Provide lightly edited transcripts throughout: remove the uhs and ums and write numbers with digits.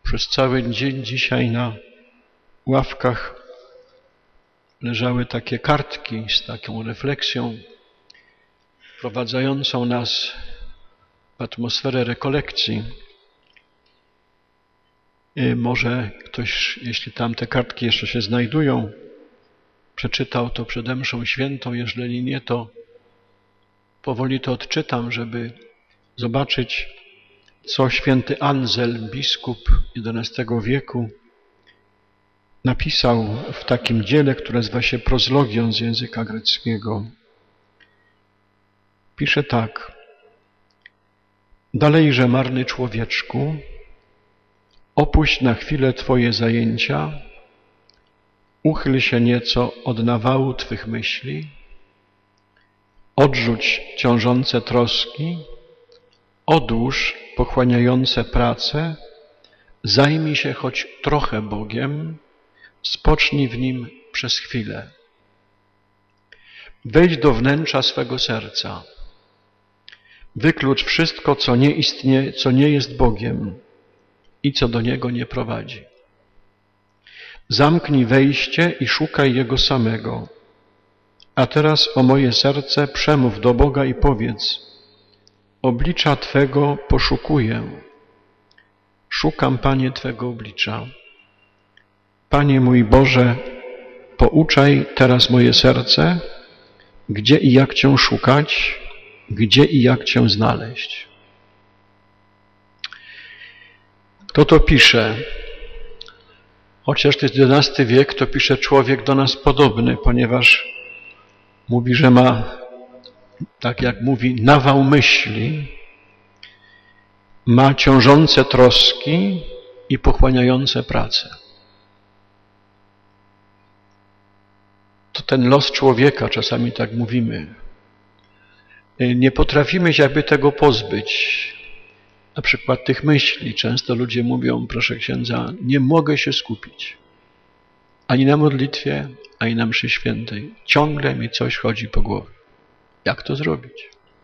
Przez cały dzień dzisiaj na ławkach leżały takie kartki z taką refleksją wprowadzającą nas w atmosferę rekolekcji. Może ktoś, jeśli tam te kartki jeszcze się znajdują, przeczytał to przed mszą świętą. Jeżeli nie, to powoli to odczytam, żeby zobaczyć, co święty Anselm, biskup XI wieku, napisał w takim dziele, które nazywa się Prozlogion z języka greckiego. Pisze tak. Dalejże, marny człowieczku, opuść na chwilę twoje zajęcia, uchyl się nieco od nawału twych myśli, odrzuć ciążące troski, odłóż pochłaniające prace, zajmij się choć trochę Bogiem, spocznij w Nim przez chwilę. Wejdź do wnętrza swego serca. Wyklucz wszystko, co nie istnieje, co nie jest Bogiem i co do Niego nie prowadzi. Zamknij wejście i szukaj Jego samego. A teraz, o moje serce, przemów do Boga i powiedz: oblicza Twego poszukuję. Szukam, Panie, Twego oblicza. Panie mój Boże, pouczaj teraz moje serce, gdzie i jak Cię szukać, gdzie i jak Cię znaleźć. Kto to pisze? Chociaż to jest XI wiek, to pisze człowiek do nas podobny, ponieważ mówi, że ma, tak jak mówi, nawał myśli, ma ciążące troski i pochłaniające pracę. To ten los człowieka, czasami tak mówimy. Nie potrafimy się jakby tego pozbyć. Na przykład tych myśli. Często ludzie mówią, proszę księdza, nie mogę się skupić. Ani na modlitwie, ani na mszy świętej. Ciągle mi coś chodzi po głowie. Jak to zrobić?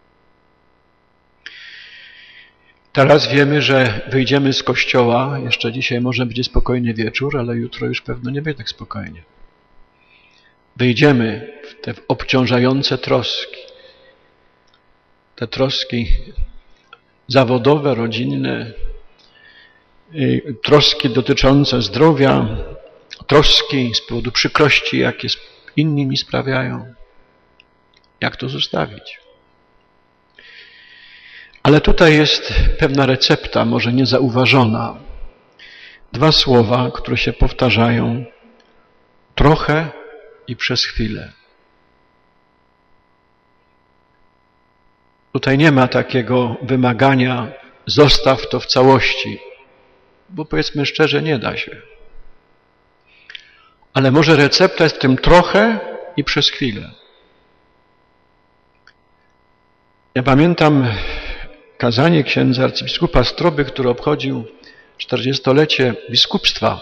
Teraz wiemy, że wyjdziemy z kościoła. Jeszcze dzisiaj może będzie spokojny wieczór, ale jutro już pewno nie będzie tak spokojnie. Wyjdziemy w te obciążające troski. Te troski zawodowe, rodzinne, troski dotyczące zdrowia, troski z powodu przykrości, jakie inni mi sprawiają. Jak to zostawić? Ale tutaj jest pewna recepta, może niezauważona. Dwa słowa, które się powtarzają. Trochę i przez chwilę. Tutaj nie ma takiego wymagania, zostaw to w całości, bo powiedzmy szczerze, nie da się. Ale może recepta jest w tym trochę i przez chwilę. Ja pamiętam kazanie księdza arcybiskupa Stroby, który obchodził 40-lecie biskupstwa.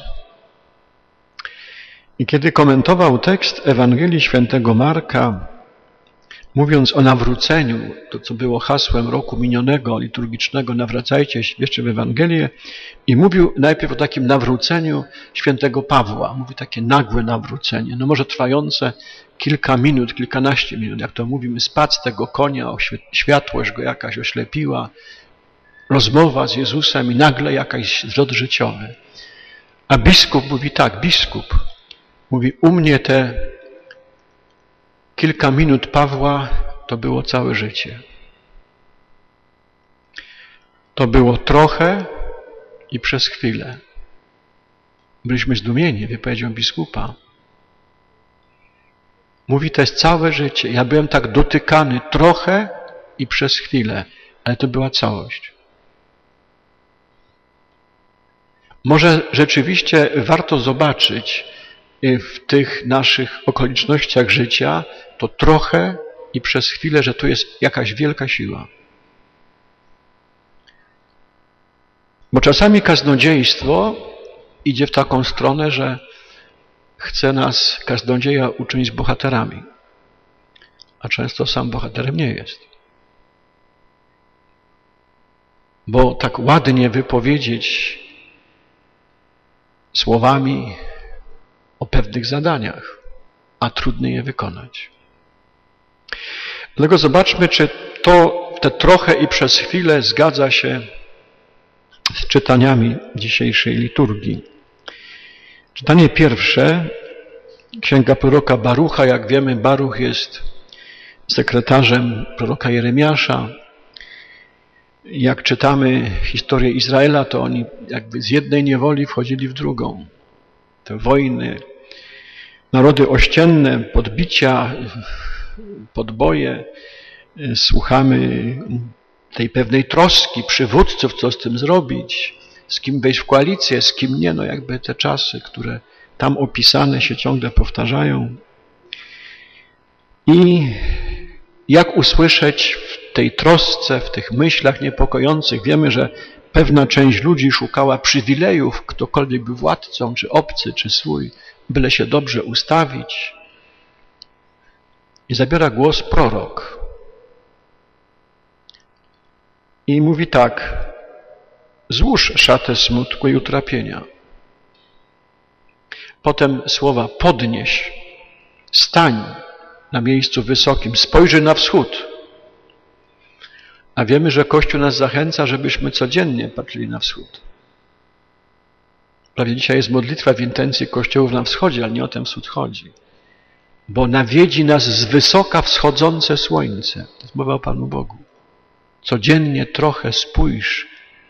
I kiedy komentował tekst Ewangelii świętego Marka, mówiąc o nawróceniu, to co było hasłem roku minionego, liturgicznego, nawracajcie się, wierzcie w Ewangelię, i mówił najpierw o takim nawróceniu świętego Pawła. Mówi takie nagłe nawrócenie, no może trwające kilka minut, kilkanaście minut, jak to mówimy, spadł z tego konia, światłość go jakaś oślepiła, rozmowa z Jezusem i nagle jakiś zwrot życiowy. A biskup mówi tak, mówi, u mnie te kilka minut Pawła to było całe życie. To było trochę i przez chwilę. Byliśmy zdumieni wypowiedzią biskupa. Mówi, to jest całe życie. Ja byłem tak dotykany trochę i przez chwilę, ale to była całość. Może rzeczywiście warto zobaczyć w tych naszych okolicznościach życia to trochę i przez chwilę, że tu jest jakaś wielka siła. Bo czasami kaznodziejstwo idzie w taką stronę, że chce nas kaznodzieja uczynić bohaterami, a często sam bohaterem nie jest. Bo tak ładnie wypowiedzieć słowami o pewnych zadaniach, a trudno je wykonać. Dlatego zobaczmy, czy te trochę i przez chwilę zgadza się z czytaniami dzisiejszej liturgii. Czytanie pierwsze, księga proroka Barucha. Jak wiemy, Baruch jest sekretarzem proroka Jeremiasza. Jak czytamy historię Izraela, to oni jakby z jednej niewoli wchodzili w drugą. Te wojny, narody ościenne, podbicia, podboje. Słuchamy tej pewnej troski przywódców, co z tym zrobić, z kim wejść w koalicję, z kim nie. No jakby te czasy, które tam opisane się ciągle powtarzają. I jak usłyszeć w tej trosce, w tych myślach niepokojących? Wiemy, że pewna część ludzi szukała przywilejów, ktokolwiek był władcą, czy obcy, czy swój, byle się dobrze ustawić. I zabiera głos prorok. I mówi tak: złóż szatę smutku i utrapienia. Potem słowa: podnieś, stań na miejscu wysokim, spojrzyj na wschód. A wiemy, że Kościół nas zachęca, żebyśmy codziennie patrzyli na wschód. Prawie dzisiaj jest modlitwa w intencji kościołów na wschodzie, ale nie o ten wschód chodzi. Bo nawiedzi nas z wysoka wschodzące słońce. To jest mowa o Panu Bogu. Codziennie trochę spójrz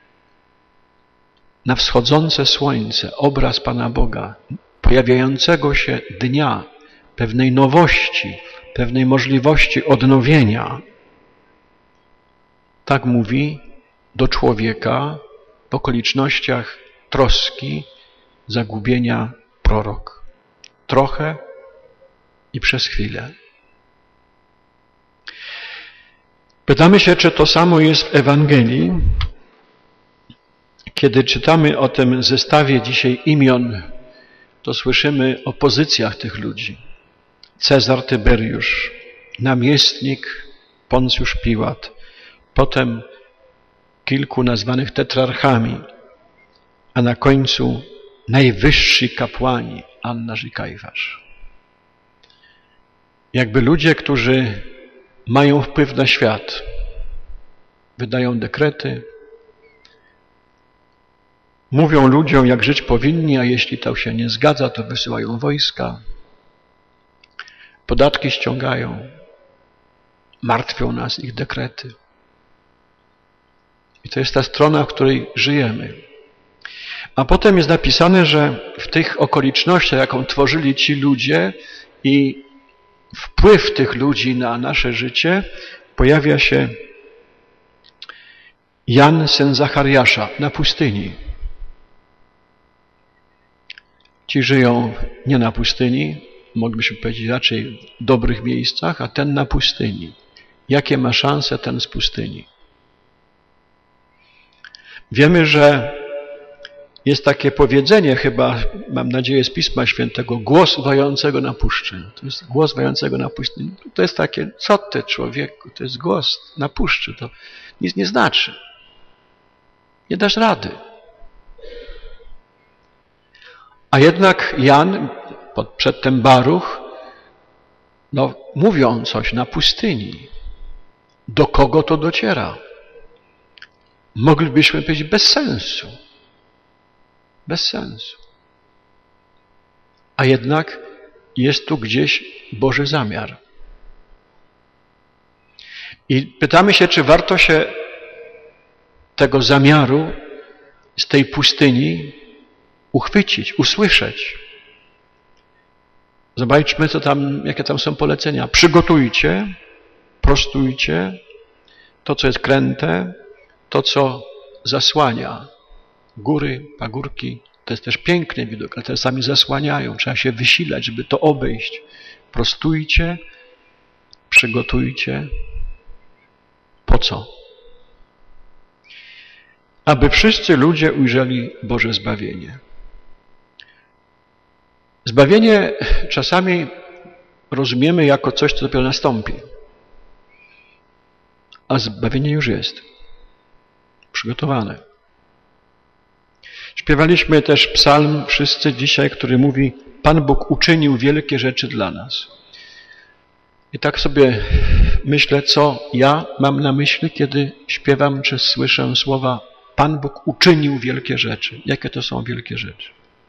na wschodzące słońce, obraz Pana Boga, pojawiającego się dnia, pewnej nowości, pewnej możliwości odnowienia. Tak mówi do człowieka w okolicznościach troski, zagubienia prorok. Trochę i przez chwilę. Pytamy się, czy to samo jest w Ewangelii. Kiedy czytamy o tym zestawie dzisiaj imion, to słyszymy o pozycjach tych ludzi. Cezar Tyberiusz, namiestnik Poncjusz Piłat, potem kilku nazwanych tetrarchami, a na końcu najwyżsi kapłani, Annaż i Kajfasz. Jakby ludzie, którzy mają wpływ na świat, wydają dekrety, mówią ludziom, jak żyć powinni, a jeśli to się nie zgadza, to wysyłają wojska, podatki ściągają, martwią nas ich dekrety. I to jest ta strona, w której żyjemy. A potem jest napisane, że w tych okolicznościach, jaką tworzyli ci ludzie i wpływ tych ludzi na nasze życie, pojawia się Jan, syn Zachariasza, na pustyni. Ci żyją nie na pustyni, moglibyśmy powiedzieć raczej w dobrych miejscach, a ten na pustyni. Jakie ma szanse ten z pustyni? Wiemy, że jest takie powiedzenie chyba, mam nadzieję, z Pisma Świętego, głos wojącego na puszczy. To jest głos wojącego na pustyni. To jest takie, co ty, człowieku, to jest głos na puszczy, to nic nie znaczy. Nie dasz rady. A jednak Jan, przedtem Baruch, mówią coś na pustyni. Do kogo to dociera? Moglibyśmy powiedzieć bez sensu. Bez sensu. A jednak jest tu gdzieś Boży zamiar. I pytamy się, czy warto się tego zamiaru z tej pustyni uchwycić, usłyszeć. Zobaczmy, jakie tam są polecenia. Przygotujcie, prostujcie to, co jest kręte, to, co zasłania góry, pagórki. To jest też piękny widok, ale czasami zasłaniają. Trzeba się wysilać, żeby to obejść. Prostujcie, przygotujcie. Po co? Aby wszyscy ludzie ujrzeli Boże zbawienie. Zbawienie czasami rozumiemy jako coś, co dopiero nastąpi. A zbawienie już jest. Przygotowane. Śpiewaliśmy też psalm wszyscy dzisiaj, który mówi: Pan Bóg uczynił wielkie rzeczy dla nas. I tak sobie myślę, co ja mam na myśli, kiedy śpiewam czy słyszę słowa Pan Bóg uczynił wielkie rzeczy. Jakie to są wielkie rzeczy?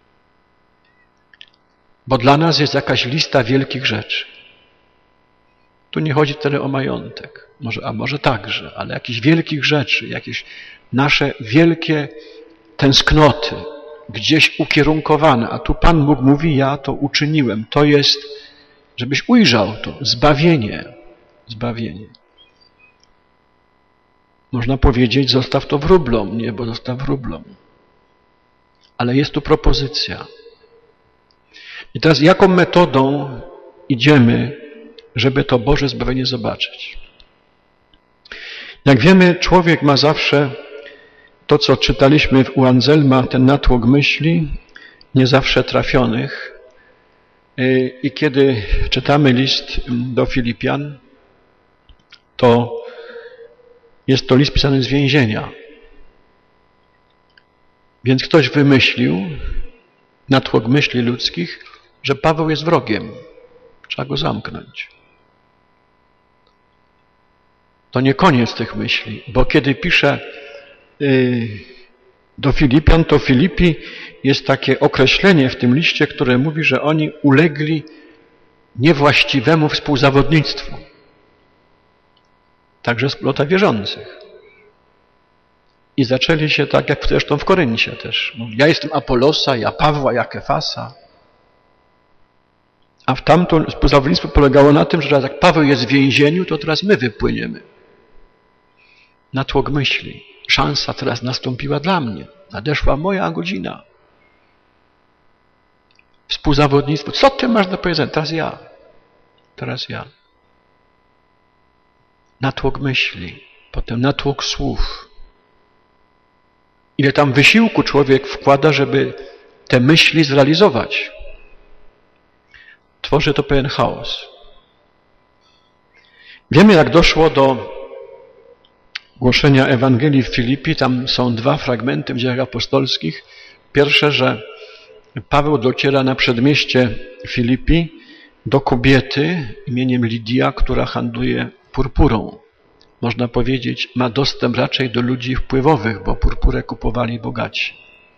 Bo dla nas jest jakaś lista wielkich rzeczy. Tu nie chodzi tyle o majątek, a może także, ale jakichś wielkich rzeczy, jakieś nasze wielkie tęsknoty, gdzieś ukierunkowane. A tu Pan Bóg mówi: ja to uczyniłem. To jest, żebyś ujrzał to, zbawienie. Zbawienie. Można powiedzieć: zostaw to wróblom. Nie, bo zostaw wróblom. Ale jest tu propozycja. I teraz jaką metodą idziemy, żeby to Boże zbawienie zobaczyć? Jak wiemy, człowiek ma zawsze to, co czytaliśmy u Anselma, ten natłok myśli, nie zawsze trafionych. I kiedy czytamy list do Filipian, to jest to list pisany z więzienia. Więc ktoś wymyślił, natłok myśli ludzkich, że Paweł jest wrogiem. Trzeba go zamknąć. To nie koniec tych myśli, bo kiedy pisze do Filipian, to Filipi jest takie określenie w tym liście, które mówi, że oni ulegli niewłaściwemu współzawodnictwu. Także wspólnota wierzących. I zaczęli się tak, jak zresztą w Koryncie też. Ja jestem Apolosa, ja Pawła, ja Kefasa. A w tamto współzawodnictwo polegało na tym, że teraz jak Paweł jest w więzieniu, to teraz my wypłyniemy. Natłok myśli. Szansa teraz nastąpiła dla mnie. Nadeszła moja godzina. Współzawodnictwo. Co ty masz do powiedzenia? Teraz ja. Teraz ja. Natłok myśli. Potem natłok słów. Ile tam wysiłku człowiek wkłada, żeby te myśli zrealizować. Tworzy to pewien chaos. Wiemy, jak doszło do głoszenia Ewangelii w Filipi. Tam są dwa fragmenty w Dziejach Apostolskich. Pierwsze, że Paweł dociera na przedmieście Filipi do kobiety imieniem Lidia, która handluje purpurą. Można powiedzieć, ma dostęp raczej do ludzi wpływowych, bo purpurę kupowali bogaci.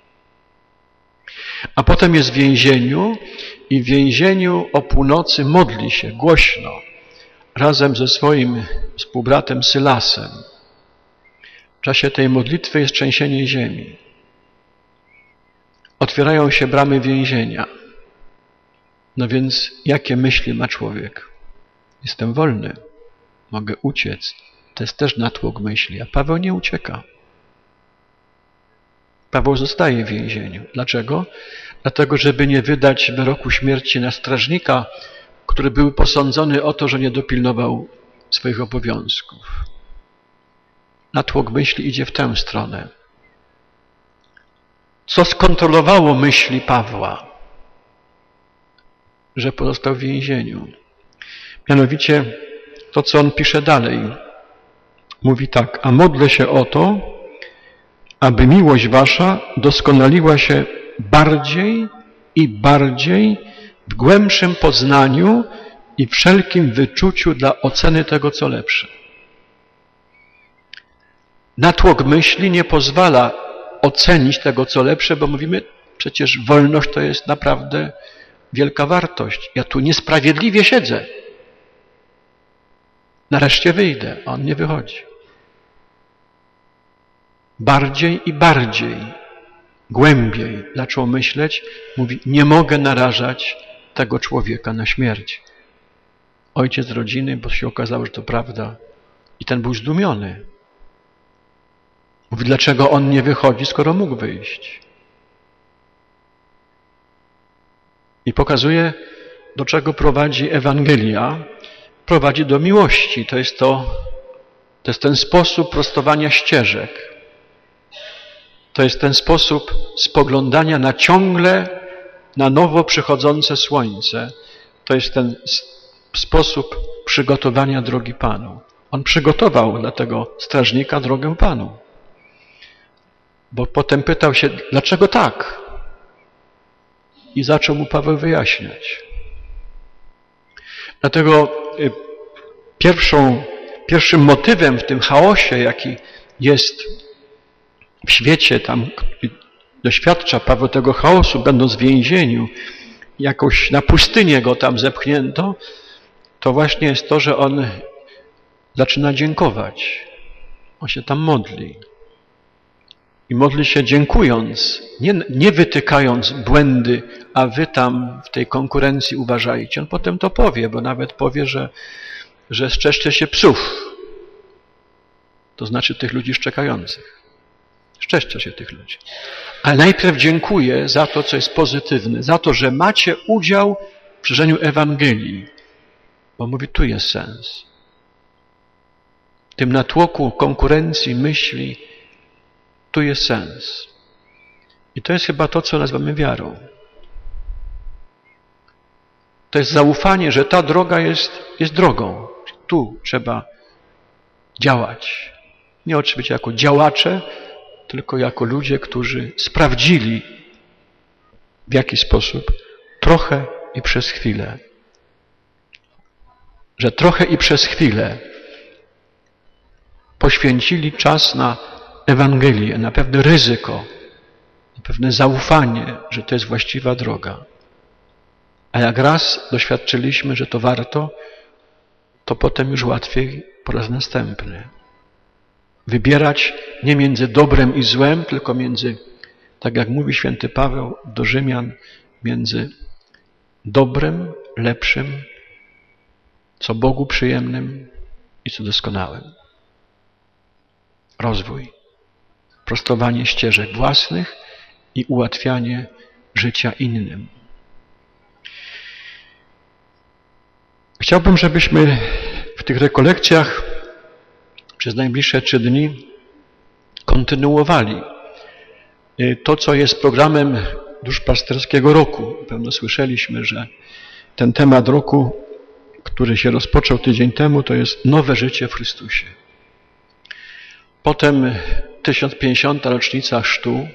A potem jest w więzieniu i w więzieniu o północy modli się głośno razem ze swoim współbratem Sylasem. W czasie tej modlitwy jest trzęsienie ziemi. Otwierają się bramy więzienia. No więc jakie myśli ma człowiek? Jestem wolny. Mogę uciec. To jest też natłok myśli. A Paweł nie ucieka. Paweł zostaje w więzieniu. Dlaczego? Dlatego, żeby nie wydać wyroku śmierci na strażnika, który był posądzony o to, że nie dopilnował swoich obowiązków. Natłok myśli idzie w tę stronę. Co skontrolowało myśli Pawła? Że pozostał w więzieniu. Mianowicie to, co on pisze dalej. Mówi tak: a modlę się o to, aby miłość wasza doskonaliła się bardziej i bardziej w głębszym poznaniu i wszelkim wyczuciu dla oceny tego, co lepsze. Natłok myśli nie pozwala ocenić tego, co lepsze, bo mówimy, przecież wolność to jest naprawdę wielka wartość. Ja tu niesprawiedliwie siedzę. Nareszcie wyjdę, a on nie wychodzi. Bardziej i bardziej, głębiej zaczął myśleć, mówi, nie mogę narażać tego człowieka na śmierć. Ojciec rodziny, bo się okazało, że to prawda. I ten był zdumiony. Mówi, dlaczego on nie wychodzi, skoro mógł wyjść? I pokazuje, do czego prowadzi Ewangelia. Prowadzi do miłości. To jest ten sposób prostowania ścieżek. To jest ten sposób spoglądania na ciągle na nowo przychodzące słońce. To jest ten sposób przygotowania drogi Panu. On przygotował dla tego strażnika drogę Panu. Bo potem pytał się, dlaczego tak? I zaczął mu Paweł wyjaśniać. Dlatego pierwszym motywem w tym chaosie, jaki jest w świecie, tam doświadcza Paweł tego chaosu, będąc w więzieniu, jakoś na pustynię go tam zepchnięto, to właśnie jest to, że on zaczyna dziękować. On się tam modli. I modli się dziękując, nie wytykając błędy, a wy tam w tej konkurencji uważajcie. On potem to powie, bo nawet powie, że strzeżcie się psów. To znaczy tych ludzi szczekających. Strzeżcie się tych ludzi. Ale najpierw dziękuję za to, co jest pozytywne, za to, że macie udział w szerzeniu Ewangelii. Bo mówi, tu jest sens. W tym natłoku konkurencji, myśli, tu jest sens. I to jest chyba to, co nazywamy wiarą. To jest zaufanie, że ta droga jest drogą. Tu trzeba działać. Nie oczywiście jako działacze, tylko jako ludzie, którzy sprawdzili, w jaki sposób trochę i przez chwilę. Że trochę i przez chwilę poświęcili czas na Ewangelię, na pewne ryzyko, na pewne zaufanie, że to jest właściwa droga. A jak raz doświadczyliśmy, że to warto, to potem już łatwiej po raz następny. Wybierać nie między dobrem i złem, tylko między, tak jak mówi święty Paweł do Rzymian, między dobrem, lepszym, co Bogu przyjemnym i co doskonałym. Rozwój, prostowanie ścieżek własnych i ułatwianie życia innym. Chciałbym, żebyśmy w tych rekolekcjach przez najbliższe 3 dni kontynuowali to, co jest programem duszpasterskiego roku. Pewno słyszeliśmy, że ten temat roku, który się rozpoczął tydzień temu, to jest nowe życie w Chrystusie. Potem 1050. rocznica chrztu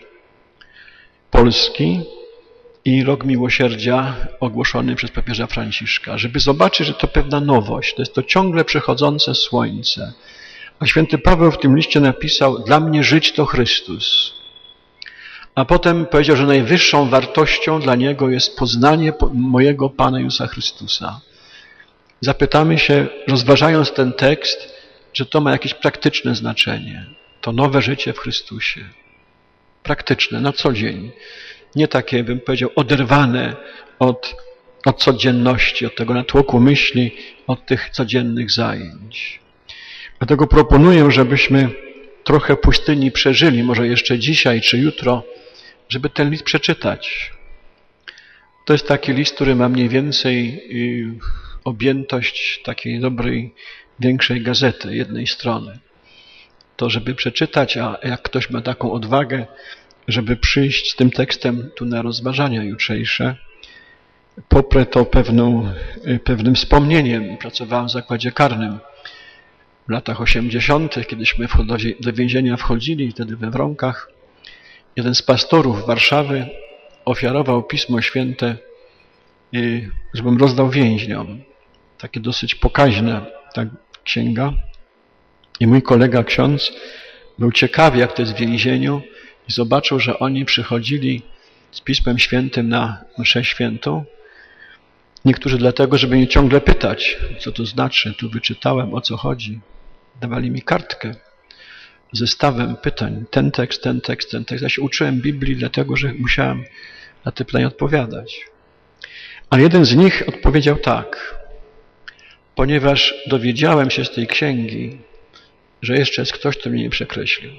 Polski i rok miłosierdzia ogłoszony przez papieża Franciszka, żeby zobaczyć, że to pewna nowość, to jest to ciągle przechodzące słońce. A święty Paweł w tym liście napisał, dla mnie żyć to Chrystus. A potem powiedział, że najwyższą wartością dla niego jest poznanie mojego Pana Jezusa Chrystusa. Zapytamy się, rozważając ten tekst, że to ma jakieś praktyczne znaczenie. To nowe życie w Chrystusie. Praktyczne, na co dzień. Nie takie, bym powiedział, oderwane od codzienności, od tego natłoku myśli, od tych codziennych zajęć. Dlatego proponuję, żebyśmy trochę pustyni przeżyli, może jeszcze dzisiaj czy jutro, żeby ten list przeczytać. To jest taki list, który ma mniej więcej objętość takiej dobrej, większej gazety, jednej strony. To, żeby przeczytać, a jak ktoś ma taką odwagę, żeby przyjść z tym tekstem tu na rozważania jutrzejsze, poprę to pewnym wspomnieniem. Pracowałem w zakładzie karnym w latach 80., kiedyśmy do więzienia wchodzili, wtedy we Wronkach. Jeden z pastorów Warszawy ofiarował Pismo Święte, żebym rozdał więźniom. Takie dosyć pokaźna ta księga. I mój kolega ksiądz był ciekawy, jak to jest w więzieniu i zobaczył, że oni przychodzili z Pismem Świętym na mszę świętą. Niektórzy dlatego, żeby mnie ciągle pytać, co to znaczy, tu wyczytałem, o co chodzi. Dawali mi kartkę z zestawem pytań. Ten tekst, ten tekst, ten tekst. Ja się uczyłem Biblii dlatego, że musiałem na te pytania odpowiadać. A jeden z nich odpowiedział tak. Ponieważ dowiedziałem się z tej księgi, że jeszcze jest ktoś, kto mnie nie przekreślił.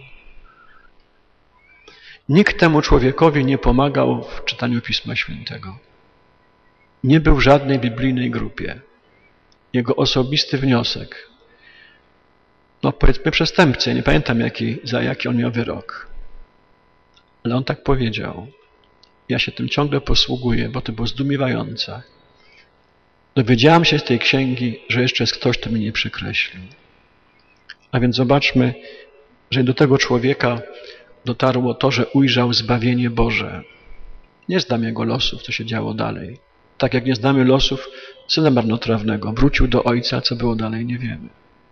Nikt temu człowiekowi nie pomagał w czytaniu Pisma Świętego. Nie był w żadnej biblijnej grupie. Jego osobisty wniosek. No powiedzmy przestępcy, nie pamiętam za jaki on miał wyrok. Ale on tak powiedział. Ja się tym ciągle posługuję, bo to było zdumiewające. Dowiedziałam się z tej księgi, że jeszcze jest ktoś, kto mnie nie przekreślił. A więc zobaczmy, że do tego człowieka dotarło to, że ujrzał zbawienie Boże. Nie znam jego losów, co się działo dalej. Tak jak nie znamy losów syna marnotrawnego. Wrócił do ojca, co było dalej, nie wiemy.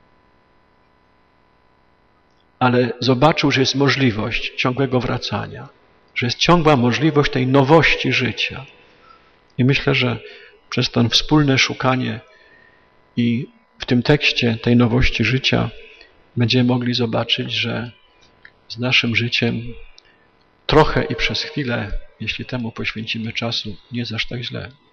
Ale zobaczył, że jest możliwość ciągłego wracania, że jest ciągła możliwość tej nowości życia. I myślę, że przez to wspólne szukanie i w tym tekście tej nowości życia będziemy mogli zobaczyć, że z naszym życiem trochę i przez chwilę, jeśli temu poświęcimy czasu, nie jest aż tak źle.